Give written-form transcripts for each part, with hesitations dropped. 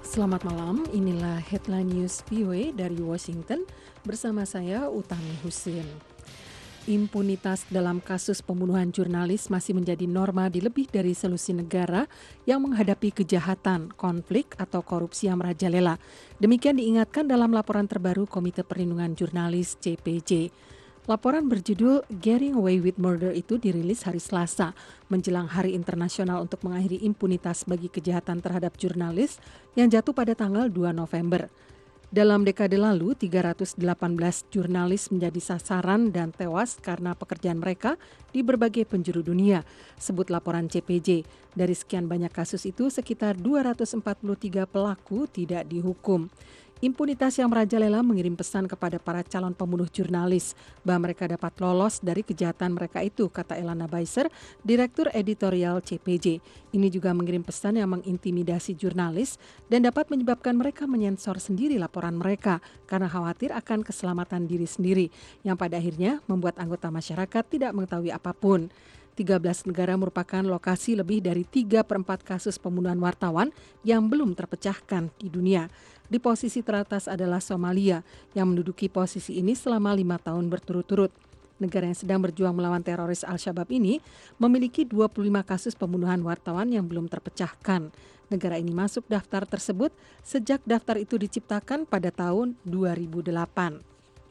Selamat malam, inilah Headline News VOA dari Washington bersama saya Utami Husin. Impunitas dalam kasus pembunuhan jurnalis masih menjadi norma di lebih dari selusin negara yang menghadapi kejahatan, konflik, atau korupsi yang merajalela. Demikian diingatkan dalam laporan terbaru Komite Perlindungan Jurnalis CPJ. Laporan berjudul Getting Away with Murder itu dirilis hari Selasa, menjelang Hari Internasional untuk mengakhiri impunitas bagi kejahatan terhadap jurnalis yang jatuh pada tanggal 2 November. Dalam dekade lalu, 318 jurnalis menjadi sasaran dan tewas karena pekerjaan mereka di berbagai penjuru dunia, sebut laporan CPJ. Dari sekian banyak kasus itu, sekitar 243 pelaku tidak dihukum. Impunitas yang merajalela mengirim pesan kepada para calon pembunuh jurnalis bahwa mereka dapat lolos dari kejahatan mereka itu, kata Elana Beiser, Direktur Editorial CPJ. Ini juga mengirim pesan yang mengintimidasi jurnalis dan dapat menyebabkan mereka menyensor sendiri laporan mereka karena khawatir akan keselamatan diri sendiri, yang pada akhirnya membuat anggota masyarakat tidak mengetahui apapun. 13 negara merupakan lokasi lebih dari 3/4 kasus pembunuhan wartawan yang belum terpecahkan di dunia. Di posisi teratas adalah Somalia yang menduduki posisi ini selama 5 tahun berturut-turut. Negara yang sedang berjuang melawan teroris Al-Shabaab ini memiliki 25 kasus pembunuhan wartawan yang belum terpecahkan. Negara ini masuk daftar tersebut sejak daftar itu diciptakan pada tahun 2008.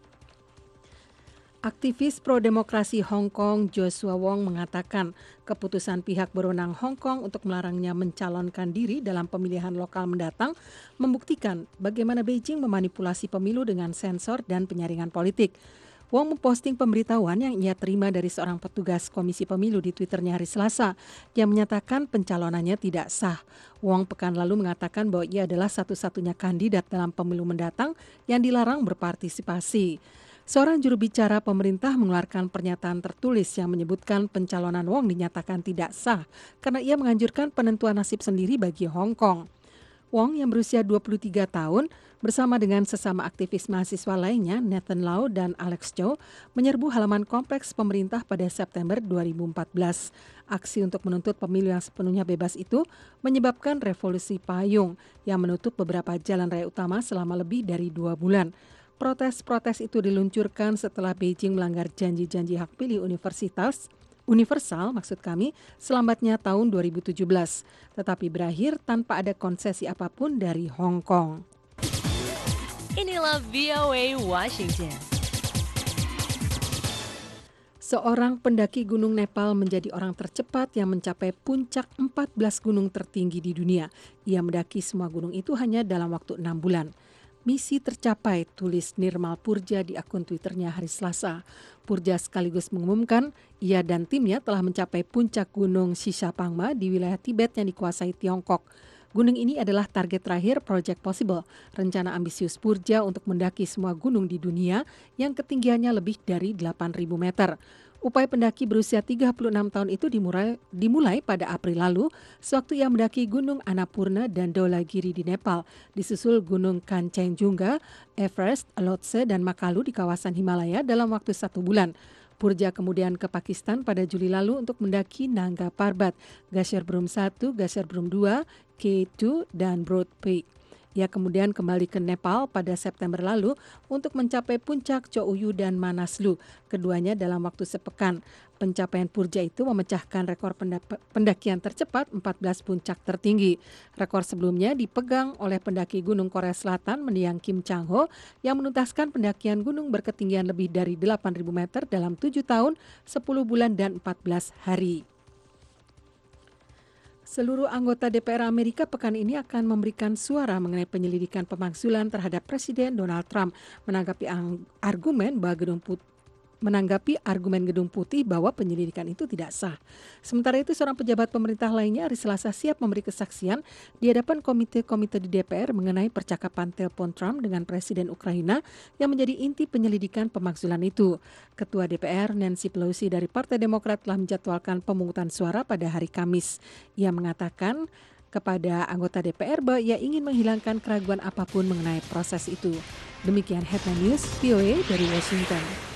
Aktivis pro-demokrasi Hong Kong Joshua Wong mengatakan keputusan pihak berwenang Hong Kong untuk melarangnya mencalonkan diri dalam pemilihan lokal mendatang membuktikan bagaimana Beijing memanipulasi pemilu dengan sensor dan penyaringan politik. Wong memposting pemberitahuan yang ia terima dari seorang petugas Komisi Pemilu di Twitternya hari Selasa yang menyatakan pencalonannya tidak sah. Wong pekan lalu mengatakan bahwa ia adalah satu-satunya kandidat dalam pemilu mendatang yang dilarang berpartisipasi. Seorang juru bicara pemerintah mengeluarkan pernyataan tertulis yang menyebutkan pencalonan Wong dinyatakan tidak sah karena ia menganjurkan penentuan nasib sendiri bagi Hong Kong. Wong yang berusia 23 tahun bersama dengan sesama aktivis mahasiswa lainnya Nathan Lau dan Alex Chow menyerbu halaman kompleks pemerintah pada September 2014. Aksi untuk menuntut pemilu yang sepenuhnya bebas itu menyebabkan revolusi payung yang menutup beberapa jalan raya utama selama lebih dari 2 bulan. Protes-protes itu diluncurkan setelah Beijing melanggar janji-janji hak pilih universal selambatnya tahun 2017, tetapi berakhir tanpa ada konsesi apapun dari Hong Kong. Inilah VOA Washington. Seorang pendaki gunung Nepal menjadi orang tercepat yang mencapai puncak 14 gunung tertinggi di dunia. Ia mendaki semua gunung itu hanya dalam waktu 6 bulan. Misi tercapai, tulis Nirmal Purja di akun Twitternya hari Selasa. Purja sekaligus mengumumkan ia dan timnya telah mencapai puncak gunung Shishapangma di wilayah Tibet yang dikuasai Tiongkok. Gunung ini adalah target terakhir Project Possible, rencana ambisius Purja untuk mendaki semua gunung di dunia yang ketinggiannya lebih dari 8.000 meter. Upaya pendaki berusia 36 tahun itu dimulai pada April lalu, sewaktu ia mendaki Gunung Annapurna dan Dhaulagiri di Nepal, disusul Gunung Kanchenjunga, Everest, Lhotse, dan Makalu di kawasan Himalaya dalam waktu 1 bulan. Purja kemudian ke Pakistan pada Juli lalu untuk mendaki Nanga Parbat, Glacier Broom 1, Glacier Broom 2, K2, dan Broad Peak. Ia kemudian kembali ke Nepal pada September lalu untuk mencapai puncak Cho Oyu dan Manaslu, keduanya dalam waktu sepekan. Pencapaian Purja itu memecahkan rekor pendakian tercepat 14 puncak tertinggi. Rekor sebelumnya dipegang oleh pendaki gunung Korea Selatan mendiang Kim Chang-ho yang menuntaskan pendakian gunung berketinggian lebih dari 8.000 meter dalam 7 tahun, 10 bulan dan 14 hari. Seluruh anggota DPR Amerika pekan ini akan memberikan suara mengenai penyelidikan pemakzulan terhadap Presiden Donald Trump menanggapi argumen Gedung Putih bahwa penyelidikan itu tidak sah. Sementara itu, seorang pejabat pemerintah lainnya hari Selasa siap memberi kesaksian di hadapan komite-komite di DPR mengenai percakapan telepon Trump dengan Presiden Ukraina yang menjadi inti penyelidikan pemakzulan itu. Ketua DPR Nancy Pelosi dari Partai Demokrat telah menjadwalkan pemungutan suara pada hari Kamis. Ia mengatakan kepada anggota DPR bahwa ia ingin menghilangkan keraguan apapun mengenai proses itu. Demikian Headline News VOA dari Washington.